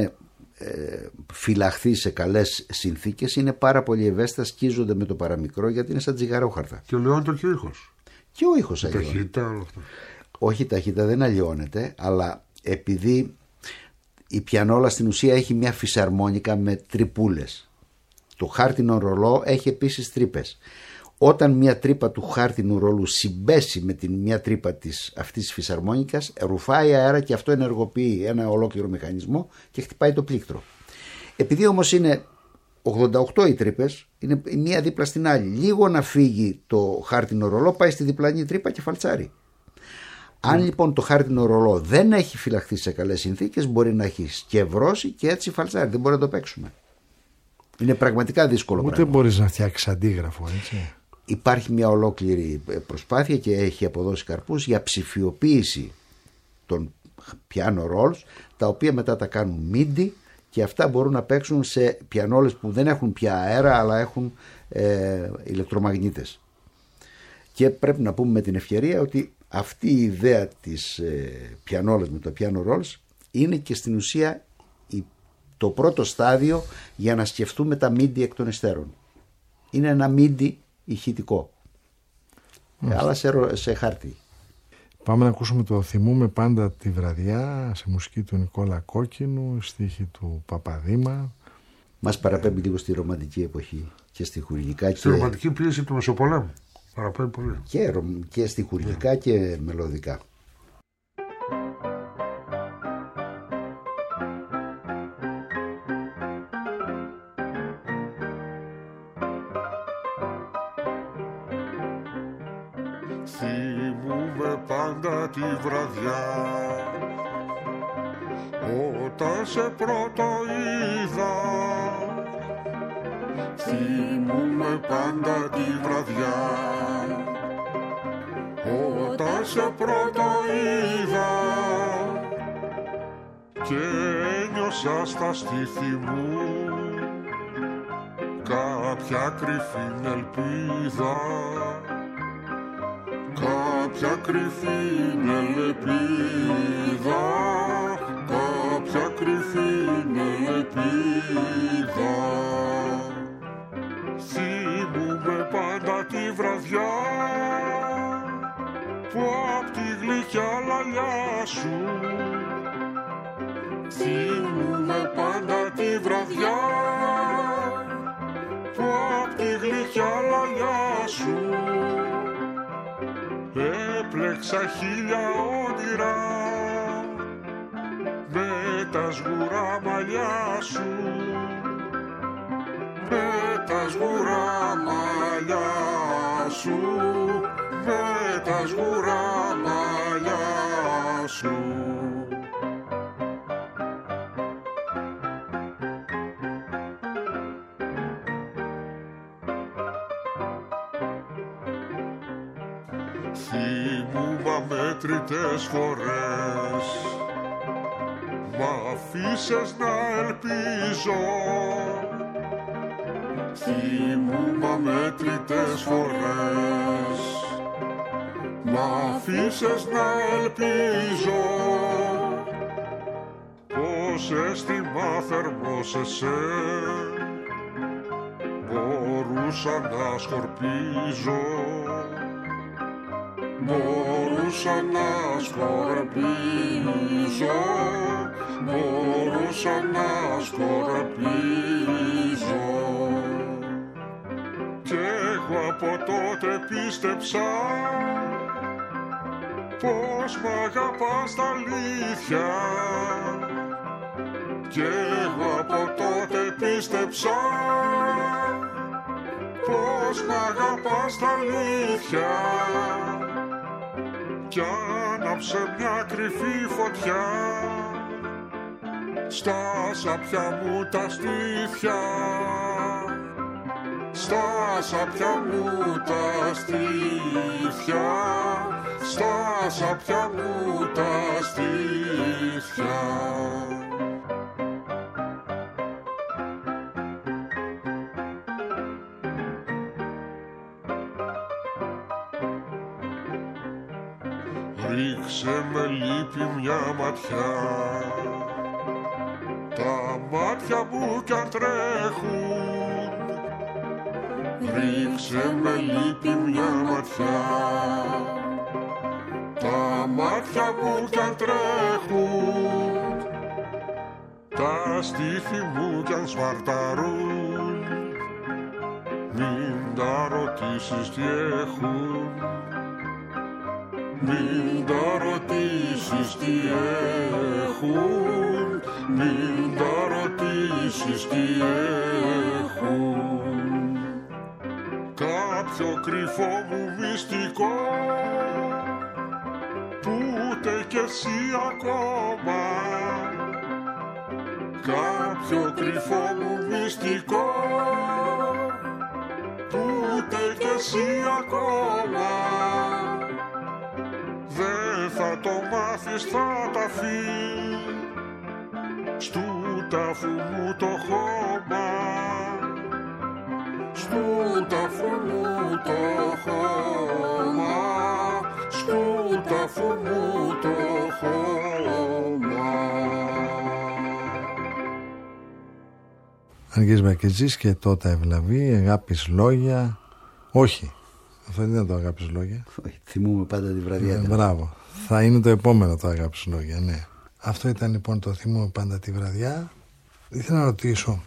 φυλαχθεί σε καλές συνθήκες, είναι πάρα πολύ ευαίσθητα, σκίζονται με το παραμικρό, γιατί είναι σαν τσιγαρόχαρτα. Και αλλοιώνεται και ο ήχος. Και ο ήχος αλλοιώνεται. Ταχύτητα, όλο αυτό. Όχι, η ταχύτητα δεν αλλοιώνεται, αλλά επειδή η πιανόλα στην ουσία έχει μια φυσαρμόνικα με τρυπούλες. Το χάρτινο ρολό έχει επίσης τρύπες. Όταν μια τρύπα του χάρτινου ρολού συμπέσει με την μια τρύπα αυτής της φυσαρμόνικας, ρουφάει αέρα και αυτό ενεργοποιεί ένα ολόκληρο μηχανισμό και χτυπάει το πλήκτρο. Επειδή όμως είναι 88 οι τρύπες, είναι η μία δίπλα στην άλλη. Λίγο να φύγει το χάρτινο ρολό, πάει στη διπλανή τρύπα και φαλτσάρει. Αν λοιπόν το χάρτινο ρολό δεν έχει φυλαχθεί σε καλές συνθήκες, μπορεί να έχει σκευρώσει και έτσι φαλτσάρει. Δεν μπορεί να το παίξουμε. Είναι πραγματικά δύσκολο πράγμα. Ούτε μπορείς να φτιάξεις αντίγραφο, έτσι. Υπάρχει μια ολόκληρη προσπάθεια και έχει αποδώσει καρπούς για ψηφιοποίηση των piano rolls, τα οποία μετά τα κάνουν MIDI και αυτά μπορούν να παίξουν σε πιανόλες που δεν έχουν πια αέρα, αλλά έχουν ηλεκτρομαγνήτες. Και πρέπει να πούμε με την ευκαιρία ότι αυτή η ιδέα της πιανόλας με τα piano rolls είναι και στην ουσία το πρώτο στάδιο για να σκεφτούμε τα MIDI εκ των υστέρων. Είναι ένα MIDI ηχητικό, αλλά σε χάρτη. Πάμε να ακούσουμε το «Θυμούμε πάντα τη βραδιά» σε μουσική του Νικόλα Κόκκινου, στίχη του Παπαδήμα. Μας παραπέμπει λίγο στη ρομαντική εποχή και στιχουργικά. Στη ρομαντική πίεση του Μεσοπολέμου. Παραπέμπει πολύ. Και στιχουργικά και μελωδικά. Θυμούμε πάντα τη βραδιά όταν σε πρώτο είδα. Θυμούμε πάντα τη βραδιά όταν σε πρώτο είδα και ένιωσα στα στήθη μου κάποια κρυφή ελπίδα. Κάποια κρυφή ελπίδα, κάποια κρυφή ελπίδα. Θυμούμε πάντα τη βραδιά που απ' τη γλυκιά λαλιά σου. Θυμούμε πάντα τη βραδιά που απ' τη γλυκιά λαλιά σου έπλεξα χίλια όνειρα με τα σγουρά μαλλιά σου, με τα σγουρά μαλλιά σου, με τα σγουρά μαλλιά σου. Θυμούμαι μέτρητες φορές μ' αφήσες να ελπίζω. Θυμούμαι μέτρητες φορές μ' αφήσες να ελπίζω πως αίσθημα θερμό σε σε μπορούσα να σκορπίζω. Μπορούσα να σκορπίζω, μπορούσα να σκορπίζω. Και εγώ από τότε πίστεψα πως μ' αγαπάς τα αλήθεια, κι εγώ από τότε πίστεψα πως μ' αγαπάς τα αλήθεια, κι άναψε μια κρυφή φωτιά στα σάπια μου τα στήθια, στα σάπια μου τα στήθια, στα σάπια μου τα στήθια. Ρίξε με λύπη μια ματιά, τα μάτια μου κι αν τρέχουν. Ρίξε με λύπη μια ματιά, τα μάτια μου κι αν τρέχουν. Τα στήθη μου κι αν σφαρταρούν, μην τα ρωτήσεις τι έχουν. Μην τα ρωτήσεις τι έχουν, μην τα ρωτήσεις τι έχουν. Κάποιο κρυφό μου μυστικό που ούτε κι εσύ ακόμα. Κάποιο κρυφό μου μυστικό που ούτε κι εσύ ακόμα. Δεν θα το μάθεις, θα τα φύγει στου τάφου μου το χώμα, στου τάφου μου το χώμα, στου τάφου μου το χώμα. Αργής Μπακετζής και τότε Ευλαβή, Αγάπης λόγια. Όχι, αυτό δεν ήταν το Αγάπης λόγια. Όχι, θυμούμε πάντα τη βραδιά. Μπράβο. Θα είναι το επόμενο το Αγάπης λόγια, ναι. Αυτό ήταν λοιπόν το θυμούμε πάντα τη βραδιά. Ήθελα να ρωτήσω,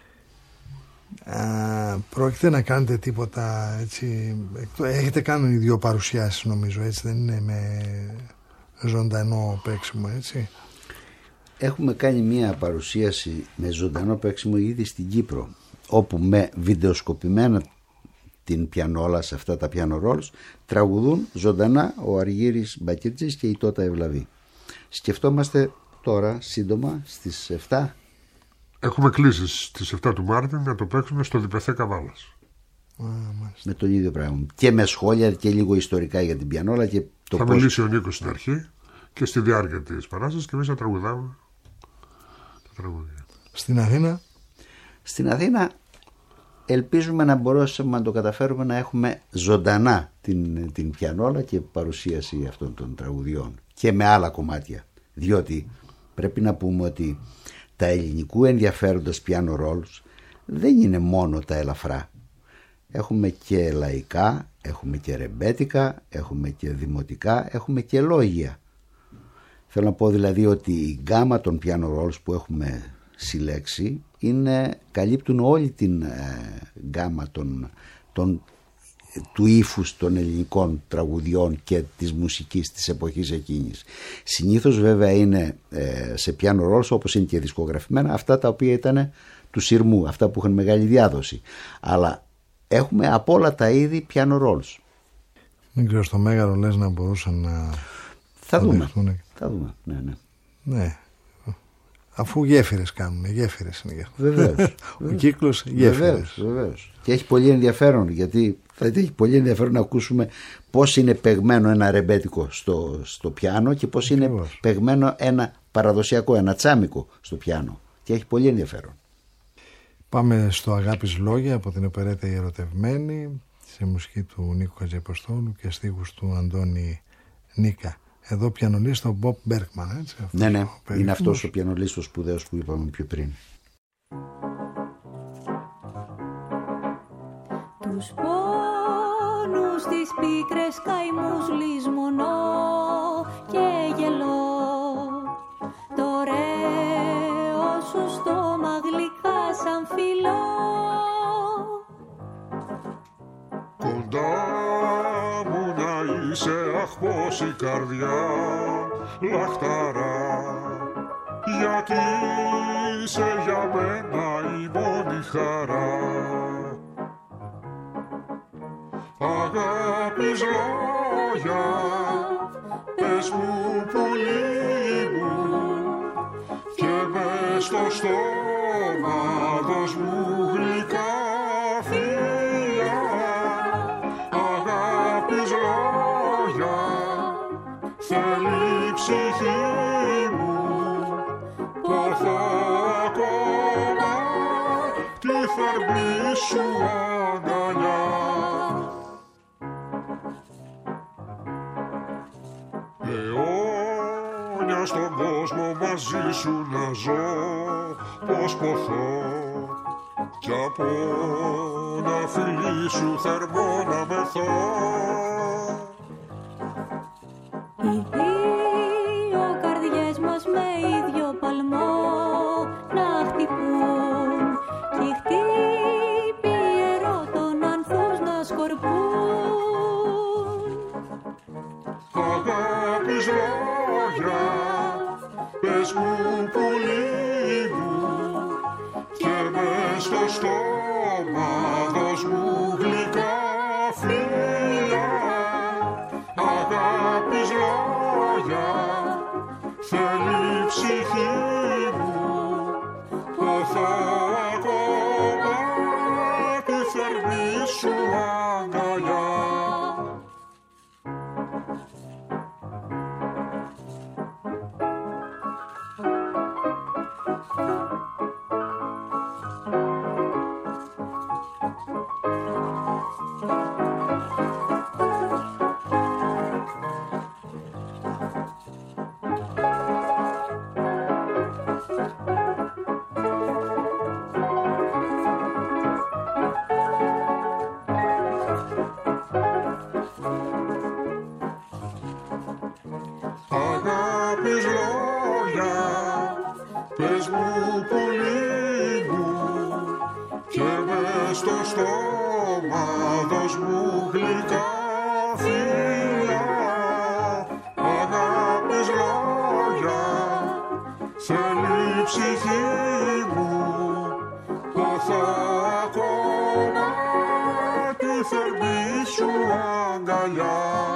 πρόκειται να κάνετε τίποτα έτσι? Έχετε κάνει 2 παρουσιάσεις νομίζω, έτσι δεν είναι, με ζωντανό παίξιμο, έτσι? Έχουμε κάνει μια παρουσίαση με ζωντανό παίξιμο ήδη στην Κύπρο, όπου με βιντεοσκοπημένα την πιανόλα, σε αυτά τα piano rolls, τραγουδούν ζωντανά ο Αργύρης Μπακετζής και η Τότε Ευλαβή. Σκεφτόμαστε τώρα σύντομα στις 7. Έχουμε κλείσει στις 7 του Μάρτιν να το παίξουμε στο Διπεθέ Καβάλας. Με τον ίδιο πράγμα. Και με σχόλια και λίγο ιστορικά για την πιανόλα. Και το θα μιλήσει ο Νίκος στην αρχή και στη διάρκεια της παράστασης και εμείς θα τραγουδάμε τα τραγούδια. Στην Αθήνα? Στην Αθήνα ελπίζουμε να μπορέσουμε να το καταφέρουμε να έχουμε ζωντανά την πιανόλα και παρουσίαση αυτών των τραγουδιών και με άλλα κομμάτια. Διότι πρέπει να πούμε ότι τα ελληνικού ενδιαφέροντας piano rolls δεν είναι μόνο τα ελαφρά. Έχουμε και λαϊκά, έχουμε και ρεμπέτικα, έχουμε και δημοτικά, έχουμε και λόγια. Θέλω να πω δηλαδή ότι η γκάμα των piano rolls που έχουμε συλλέξει καλύπτουν όλη την γκάμα του ύφους των ελληνικών τραγουδιών και της μουσικής της εποχής εκείνης. Συνήθως βέβαια είναι σε piano rolls, όπως είναι και δισκογραφημένα, αυτά τα οποία ήταν του σειρμού, αυτά που είχαν μεγάλη διάδοση. Αλλά έχουμε από όλα τα είδη piano rolls. Δεν ξέρω, στο Μέγαρο λες να μπορούσαν να... Θα δούμε. Ναι. Αφού γέφυρες κάνουν, γέφυρες είναι. Βεβαίως. Ο κύκλος γέφυρες. Βεβαίως. Και έχει πολύ ενδιαφέρον, γιατί θα έχει πολύ ενδιαφέρον να ακούσουμε πώς είναι παιγμένο ένα ρεμπέτικο στο πιάνο και πώς είναι παιγμένο ένα παραδοσιακό, ένα τσάμικο στο πιάνο. Και έχει πολύ ενδιαφέρον. Πάμε στο Αγάπης λόγια από την οπερέτα «Η Ερωτευμένη», σε μουσική του Νίκου Χατζηαποστόλου και στίχους του Αντώνη Νίκα. Εδώ πιανολίστο ο Μπομπ Μπέρκμαν, έτσι? Ναι, είναι αυτός ο πιανολίστος σπουδαίος που είπαμε πιο πριν. Τους πόνους της πίκρες καημούς λησμονώ και γελώ. Το ρέο σου στόμα γλυκά σαν φιλό. Κοντά μου να γύρισε, αχ πως η καρδιά λαχταρά, γιατί είσαι για μένα η μόνη χαρά. Αγάπης λόγια, πες μου πουλί μου, και μες στο στόμα δώσ' μου γλυκά φιλιά. Αγάπης λόγια, θέλει η ψυχή μου, ποθώ ακόμα τη θερμή σου αγκαλιά. Αιώνια στον κόσμο μαζί σου να ζω, πως ποθώ, κι από ένα φιλί σου θερμό να μεθώ. Οι δύο καρδιές μας με ίδιο παλμό να χτυπούν, κι οι χτύποι ερώτων ανθούς να σκορπούν. Αγάπης λόγια, πες μου πουλί μου, και μες στο στόμα δώσ' μου γλυκά φιλιά. Αγάπης λόγια, θέλει η ψυχή μου, ποθώ ακόμα τη θερμή σου αγκαλιά. Αγάπης λόγια, πες μου πουλί μου, και μες στο στόμα δώσ' μου γλυκά φιλιά. Αγάπης λόγια, θέλει η ψυχή μου, ποθώ ακόμα τη θερμή σου αγκαλιά.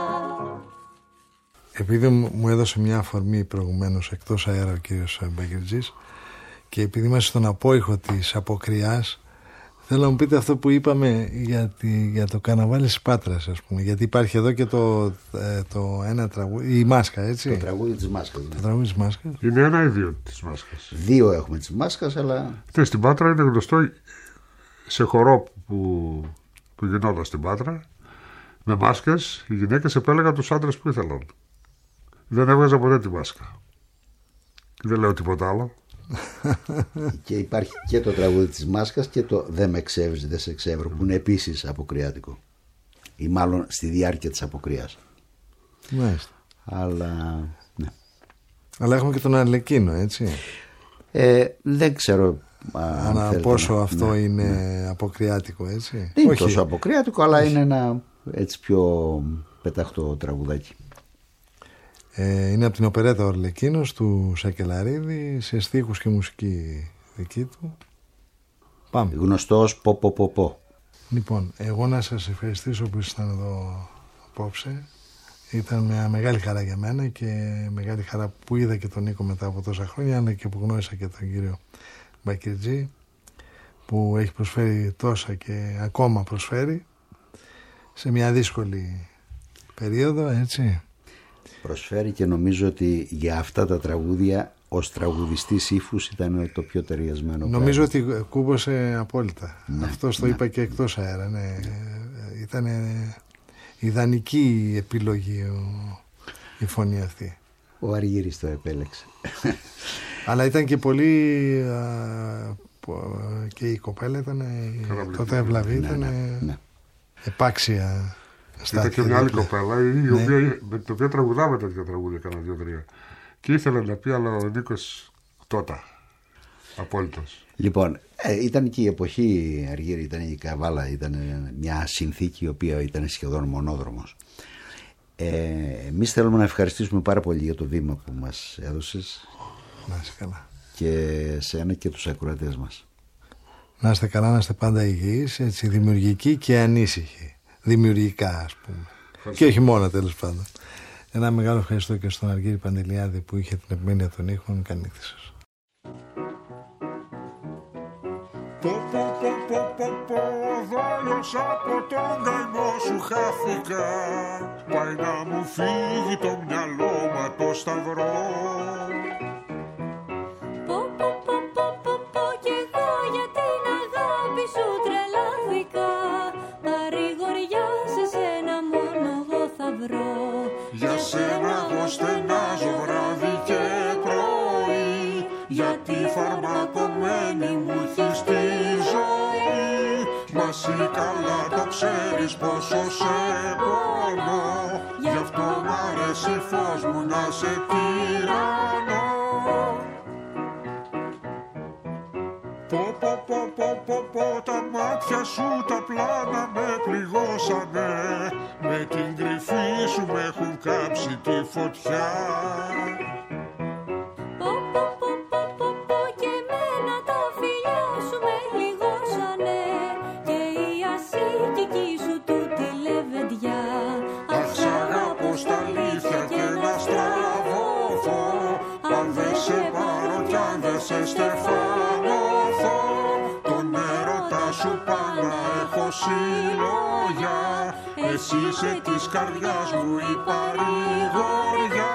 Επειδή μου έδωσε μια αφορμή προηγουμένως εκτός αέρα ο κύριος Μπακερτζής, και επειδή είμαστε στον απόϊχο της αποκριάς, θέλω να μου πείτε αυτό που είπαμε για το καρναβάλι της Πάτρας, ας πούμε, γιατί υπάρχει εδώ και το ένα τραγούδι, η Μάσκα, έτσι. Το τραγούδι της Μάσκας. Το τραγούδι της Μάσκας. Είναι ένα ή δύο της Μάσκας? Δύο έχουμε της Μάσκας, αλλά... Στην Πάτρα είναι γνωστό, σε χορό που γινόταν στην Πάτρα, με μάσκες, οι γυναίκες επέλεγαν τους άντρες που ήθελαν. Δεν έβγαζα ποτέ τη μάσκα. Δεν λέω τίποτα άλλο. Και υπάρχει και το τραγούδι της Μάσκας και το «Δεν με ξέβεις, δεν σε ξέβρω», που είναι επίσης αποκριάτικο, ή μάλλον στη διάρκεια της αποκριάς. Μάλιστα. Αλλά ναι. Αλλά έχουμε και τον Αρλεκίνο, έτσι. Δεν ξέρω αν πόσο αυτό είναι αποκριάτικο, έτσι. Δεν είναι τόσο αποκριάτικο, αλλά είναι ένα έτσι πιο πεταχτό τραγουδάκι. Είναι από την οπερέτα ο Αρλεκίνος του Σακελαρίδη, σε στίχους και μουσική δική του. Πάμε. Γνωστός πο. Λοιπόν, εγώ να σας ευχαριστήσω που ήσασταν εδώ απόψε. Ήταν μια μεγάλη χαρά για μένα και μεγάλη χαρά που είδα και τον Νίκο μετά από τόσα χρόνια, αλλά και που γνώρισα και τον κύριο Μπακερτζή, που έχει προσφέρει τόσα και ακόμα προσφέρει σε μια δύσκολη περίοδο, έτσι. Προσφέρει, και νομίζω ότι για αυτά τα τραγούδια ως τραγουδιστής ύφους ήταν το πιο ταιριασμένο. Νομίζω ότι κούμπωσε απόλυτα. Ναι, αυτός το είπα και εκτός αέρα. Ναι. Ήταν ιδανική επιλογή η φωνή αυτή. Ο Αργύρης το επέλεξε. Αλλά ήταν και πολύ... και η κοπέλα ήταν τότε ευλαβή, ήταν επάξια. Ήταν και μια άλλη κοπέλα, με την οποία τραγουδάμε τέτοια τραγούδια, κάνα 2-3. Και ήθελε να πει, αλλά ο Νίκος τότε. Απόλυτος. Λοιπόν, ήταν και η εποχή, Αργύρη, ήταν η Καβάλα, ήταν μια συνθήκη η οποία ήταν σχεδόν μονόδρομος. Εμείς θέλουμε να ευχαριστήσουμε πάρα πολύ για το βήμα που μας έδωσες. Να είστε καλά. Και σένα και τους ακροατές μας. Να είστε καλά, να είστε πάντα υγιείς, έτσι, δημιουργικοί και ανήσυχοι. Δημιουργικά, ας πούμε. Και όχι μόνο, τέλος πάντων. Ένα μεγάλο ευχαριστώ και στον Αργύρη Παντελιάδη που είχε την επιμέλεια των ήχων. Καλή νύχτα σας. Δόλος από τον καημό σου χάθηκα. Πάει να μου φύγει το μυαλό μα το σταυρό. Κι εγώ για την αγάπη σου τρελάθηκα. Παρηγοριά σε σένα μόνο εγώ θα βρω. Για σένα εγώ στενάζω βράδυ και πρωί. Γιατί φαρμακομένη μου έχεις τη ζωή. Μα εσύ καλά το ξέρεις πόσο σε πονώ. Γι' αυτό μ' αρέσει φως μου να σε τυραννώ. Τα μάτια σου τα πλάνα με πληγώσανε. Με την κρυφή σου με έχουν κάψει τη φωτιά. Και εμένα τα φιλιά σου με λιγώσανε. Και η ασύγκη σου τούτη λεβεντιά. Αχ, σ' αγαπώ στα αλήθεια και να στραβωθώ. Αν δεν σε πάρω κι αν δεν σε στεφανωθώ. Τον έρωτα σου πάντα έχω συλλογιά. Εσύ είσαι της καρδιάς μου η παρηγοριά.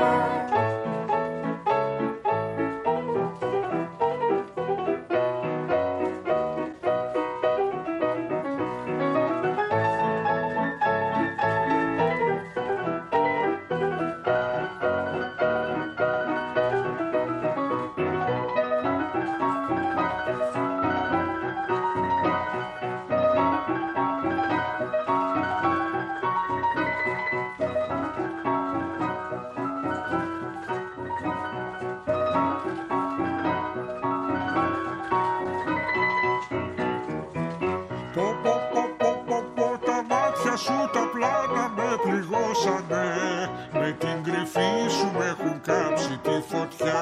Σου τα πλάνα με πληγώσανε. Με την κρυφή σου με έχουν κάψει τη φωτιά.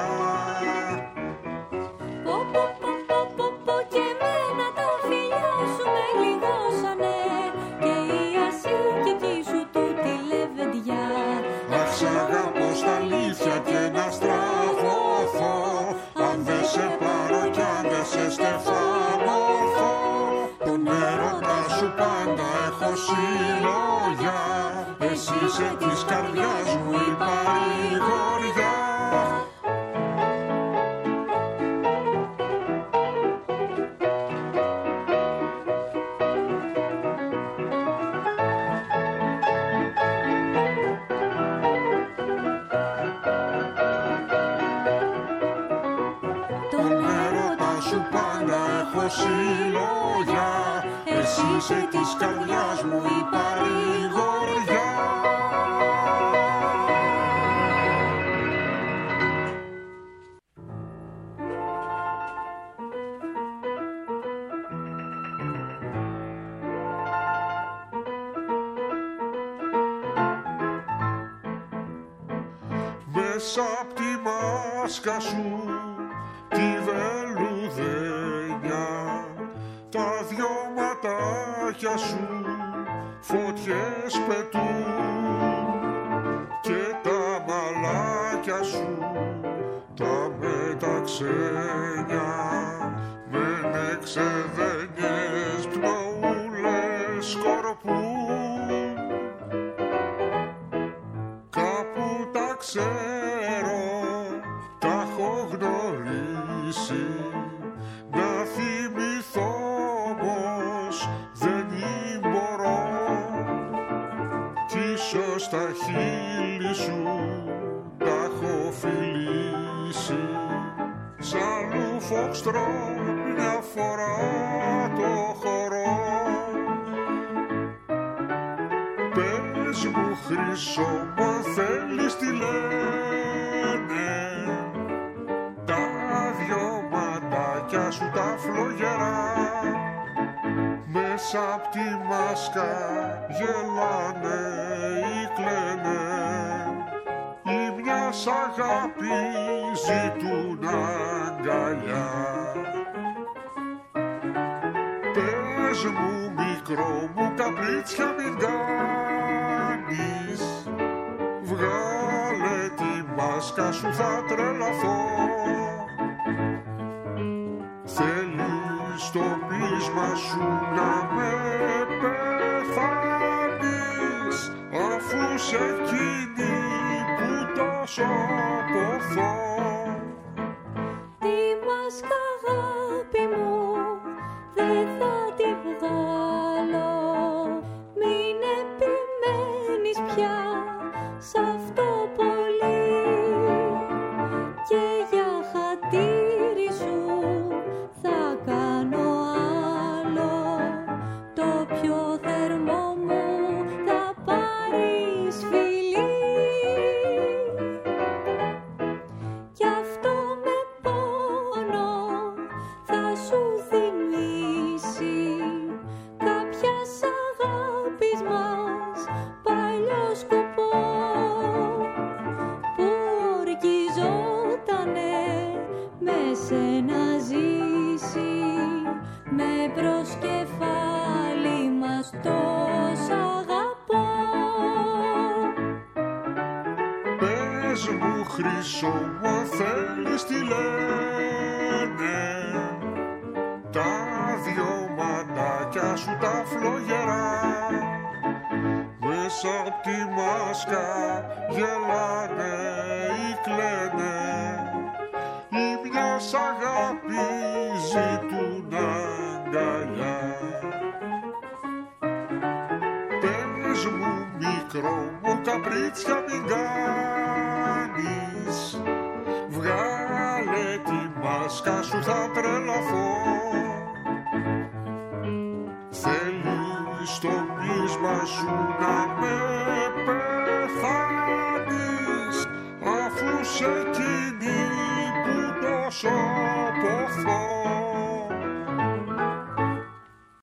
Και εμένα τα φιλιά σου με λιγώσανε. Και η ασύγκη σου τούτη λεβεντιά. Αχ, σ' αγαπώ στα αλήθεια και να στραβωθώ. Αν δεν σε πάρω κι αν δεν σε στεφανωθώ. Τον έρωτα σου πάντα έχω συλλογιά. Εσύ είσαι της καρδιάς μου η παρηγοριά. Τον έρωτα σου πάντα έχω συλλογιά. Εσύ είσαι της καρδιάς μου η παρηγοριά. Μέσα απ' τη μάσκα σου τη βελουδένια. Τα δυο ματάκια σου φωτιές πετούν. Και τα μαλάκια σου τα μεταξένια. Μενε ξεδένιες πνοούλες σκορπούν. Κάπου τα ξέρω, τα έχω γνωρίσει. Να θυμηθώ όμως δεν μπορώ. Κι ίσως τα χείλη σου τα έχω φιλήσει. Σ' άλλου φοξτρό μια φορά το χορό. Πες μου χρυσό μα θέλεις τι λένε. Τα δυο ματάκια σου τα φλογερά. Μέσα απ' τη μάσκα γελάνε οι κλαίνε, ή μιας αγάπης ζητούν αγκαλιά. Πες μου μικρό μου καπρίτσια μην κάνεις, βγάλε τη μάσκα σου θα τρελαθώ. Θέλεις το πείσμα σου να με πεθάνεις, αφού σε εκείνη που τόσο ποθώ. Τη μάσκα αγάπη μου δεν θα τη βγάλω, μην επιμένεις πια σ' αυτό πολύ, και για χατήρι σου θα κάνω άλλο, το πιο θερμό μου θα πάρεις φιλί. Κι αυτό με πόνο θα σου θυμίσει κάποιας αγάπης μας παλιό σκοπό, που ορκιζότανε με σένα ζήσει, με προσκεφάλι μας τόσα αγαπώ. Πες μου χρυσό μου αν θέλεις τι λένε τα δυο ματάκια σου τα φλογερά, μέσα απ' τη μάσκα γελάνε ή κλαίνε, ή μιας αγάπης ζητούν αγκαλιά. Πες μου μικρό μου καπρίτσια μην κάνεις, βγάλε τη μάσκα σου θα τρελαθώ. Θέλεις το πείσμα σου να με